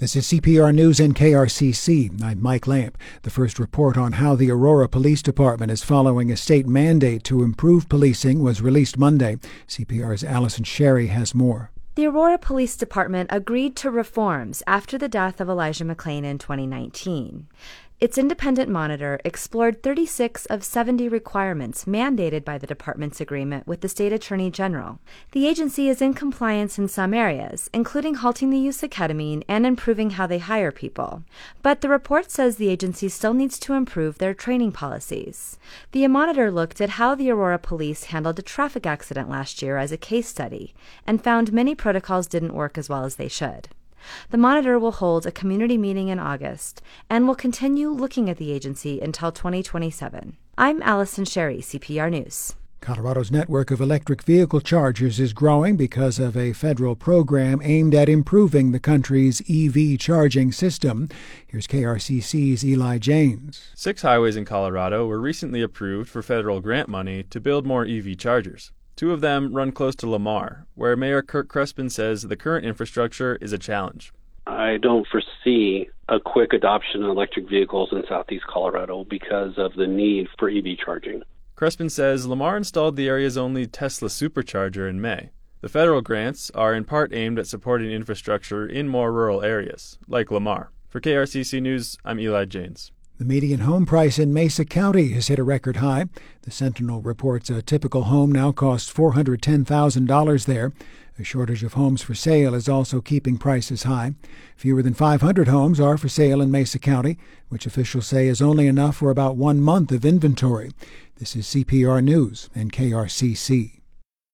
This is CPR News and KRCC. I'm Mike Lamp. The first report on how the Aurora Police Department is following a state mandate to improve policing was released Monday. CPR's Allison Sherry has more. The Aurora Police Department agreed to reforms after the death of Elijah McClain in 2019. Its independent monitor explored 36 of 70 requirements mandated by the department's agreement with the state attorney general. The agency is in compliance in some areas, including halting the use of ketamine and improving how they hire people. But the report says the agency still needs to improve their training policies. The monitor looked at how the Aurora Police handled a traffic accident last year as a case study and found many protocols didn't work as well as they should. The monitor will hold a community meeting in August and will continue looking at the agency until 2027. I'm Allison Sherry, CPR News. Colorado's network of electric vehicle chargers is growing because of a federal program aimed at improving the country's EV charging system. Here's KRCC's Eli Janes. 6 highways in Colorado were recently approved for federal grant money to build more EV chargers. 2 of them run close to Lamar, where Mayor Kirk Crespin says the current infrastructure is a challenge. I don't foresee a quick adoption of electric vehicles in southeast Colorado because of the need for EV charging. Crespin says Lamar installed the area's only Tesla supercharger in May. The federal grants are in part aimed at supporting infrastructure in more rural areas, like Lamar. For KRCC News, I'm Eli Janes. The median home price in Mesa County has hit a record high. The Sentinel reports a typical home now costs $410,000 there. A shortage of homes for sale is also keeping prices high. Fewer than 500 homes are for sale in Mesa County, which officials say is only enough for about 1 month of inventory. This is CPR News and KRCC.